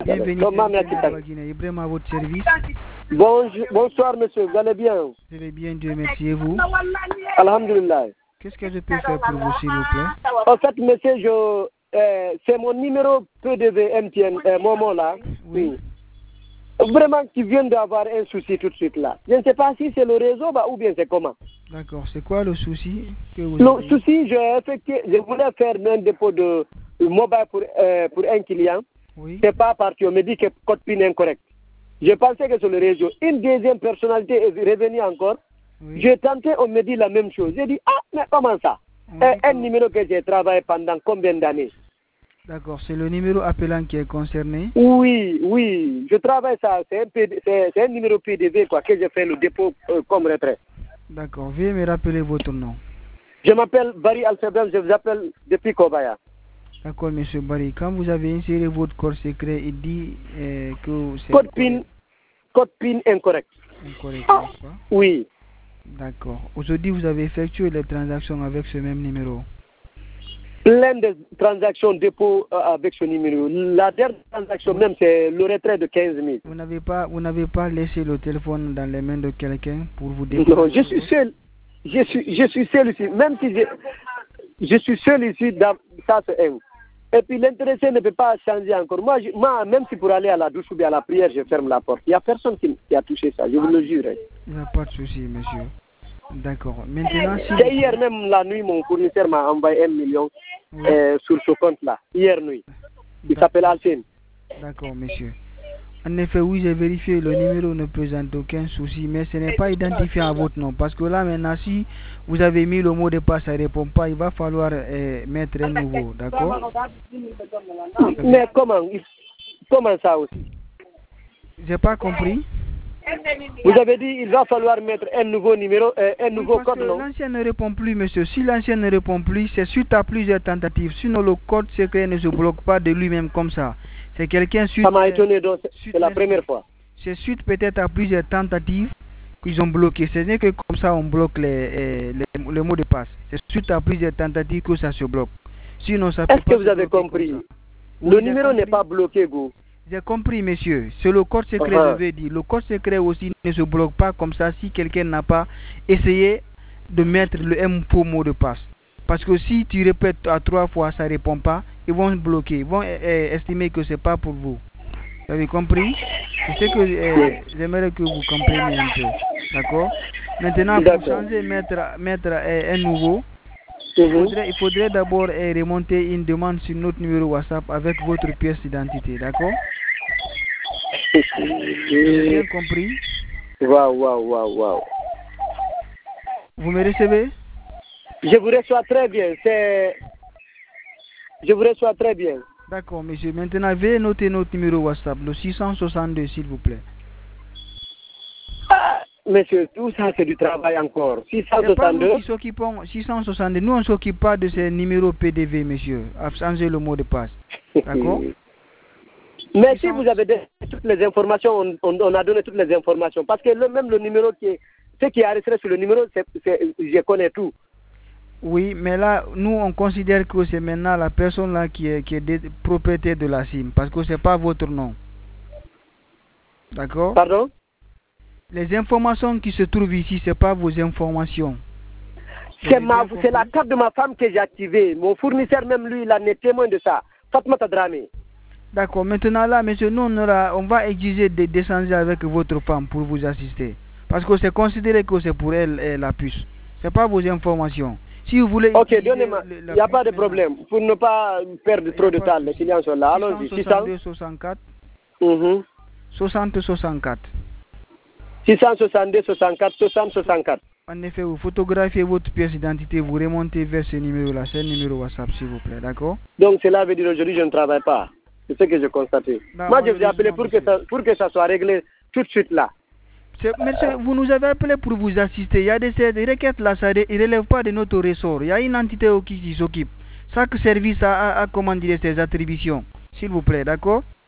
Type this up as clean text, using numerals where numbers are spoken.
Bienvenue, c'est Guinée. Ibrahim à votre service. Bonsoir, monsieur. Vous allez bien? Je vais bien, Dieu merci. Et vous? Alhamdulillah. Qu'est-ce que je peux faire pour vous, s'il vous plaît? En fait, monsieur, c'est mon numéro PDV MTN, Momo là. Oui. Vraiment, qui vient d'avoir un souci tout de suite là. Je ne sais pas si c'est le réseau ou bien c'est comment. D'accord. C'est quoi le souci que vous Le avez? souci, je voulais faire un dépôt de mobile pour un client. Oui. C'est pas parti. On me dit que code PIN est incorrect. Je pensais que c'est le réseau. Une deuxième personnalité est revenue encore. Oui. J'ai tenté, on me dit la même chose. J'ai dit, mais comment ça? Un numéro que j'ai travaillé pendant combien d'années? D'accord, c'est le numéro appelant qui est concerné? Oui, je travaille ça. C'est un numéro PDV quoi, que j'ai fait le dépôt comme retrait. D'accord, veuillez me rappeler votre nom. Je m'appelle Barry Alfebel, je vous appelle depuis Kobaya. D'accord, monsieur Barry. Quand vous avez inséré votre code secret, il dit que c'est code PIN incorrect. Incorrect, n'est-ce pas? Oui. D'accord. Aujourd'hui, vous avez effectué les transactions avec ce même numéro? Plein de transactions dépôt avec ce numéro. La dernière transaction même, c'est le retrait de 15 000. Vous n'avez pas laissé le téléphone dans les mains de quelqu'un pour vous déposer? Non, je suis seul. Je suis seul ici. Même si je suis seul ici, ça c'est un. Et puis l'intéressé ne peut pas changer encore. Moi, même si pour aller à la douche ou bien à la prière, je ferme la porte. Il n'y a personne qui a touché ça, je vous le jure. Il n'y a pas de souci, monsieur. D'accord. Maintenant, si... C'est hier même la nuit, mon fournisseur m'a envoyé 1 million sur ce compte-là. Hier nuit. Il s'appelle Alcine. D'accord, monsieur. En effet, oui, j'ai vérifié, le numéro ne présente aucun souci, mais ce n'est pas identifié à votre nom. Parce que là, maintenant, si vous avez mis le mot de passe, ça ne répond pas, il va falloir mettre un nouveau, d'accord? Mais comment ça aussi? J'ai pas compris. Vous avez dit il va falloir mettre un nouveau numéro, un nouveau code, non? L'ancien ne répond plus, monsieur. Si l'ancien ne répond plus, c'est suite à plusieurs tentatives. Sinon, le code secret ne se bloque pas de lui-même comme ça. C'est quelqu'un suite... Ça m'a étonné, donc c'est la première fois. C'est suite peut-être à plusieurs tentatives qu'ils ont bloqué. Ce n'est que comme ça on bloque le mot de passe. C'est suite à plusieurs tentatives que ça se bloque. Sinon, ça peut pas. Est-ce que vous avez compris? Le numéro n'est pas bloqué, vous. J'ai compris, monsieur. C'est le code secret, je veux dire. Le code secret aussi ne se bloque pas comme ça si quelqu'un n'a pas essayé de mettre le faux mot de passe. Parce que si tu répètes à 3 fois, ça ne répond pas, ils vont bloquer. Ils vont estimer que ce n'est pas pour vous. Vous avez compris? C'est ce que j'aimerais que vous compreniez un peu. D'accord? Maintenant, pour changer, mettre un nouveau, il faudrait d'abord remonter une demande sur notre numéro WhatsApp avec votre pièce d'identité. D'accord? Vous avez bien compris? Waouh. Vous me recevez? Je vous reçois très bien. Je vous reçois très bien. D'accord, monsieur. Maintenant, veuillez noter notre numéro WhatsApp, le 662, s'il vous plaît. Monsieur, tout ça, c'est du travail encore. 662. 662. Nous, on ne s'occupe pas de ces numéros PDV, monsieur. À changer le mot de passe. D'accord? Mais si vous avez toutes les informations, on a donné toutes les informations. Parce que même le numéro ce qui est enregistré sur le numéro, je connais tout. Oui, mais là, nous, on considère que c'est maintenant la personne là qui est propriétaire de la SIM. Parce que ce n'est pas votre nom. D'accord? Pardon? Les informations qui se trouvent ici, ce n'est pas vos informations. C'est la carte de ma femme que j'ai activée. Mon fournisseur, même lui, il en est témoin de ça. Fatmata Dramé. D'accord. Maintenant, là, monsieur, nous, on va exiger d'échanger avec votre femme pour vous assister. Parce que c'est considéré que c'est pour elle la puce. Ce n'est pas vos informations. Si vous voulez... Ok, donnez-moi. Il n'y a pas de problème. Pour ne pas perdre trop de temps, les clients sont là. Allons-y. 662 64. 60 64. 662 64 60 64. En effet, vous photographiez votre pièce d'identité, vous remontez vers ce numéro-là. C'est un numéro WhatsApp, s'il vous plaît, d'accord? Donc cela veut dire aujourd'hui je ne travaille pas. C'est ce que j'ai constaté. Moi, je vous ai appelé pour que ça soit réglé tout de suite là. Monsieur, vous nous avez appelé pour vous assister. Il y a des requêtes-là, ça ne relève pas de notre ressort. Il y a une entité qui s'y s'occupe. Chaque service a comment dire, ses attributions. S'il vous plaît, d'accord?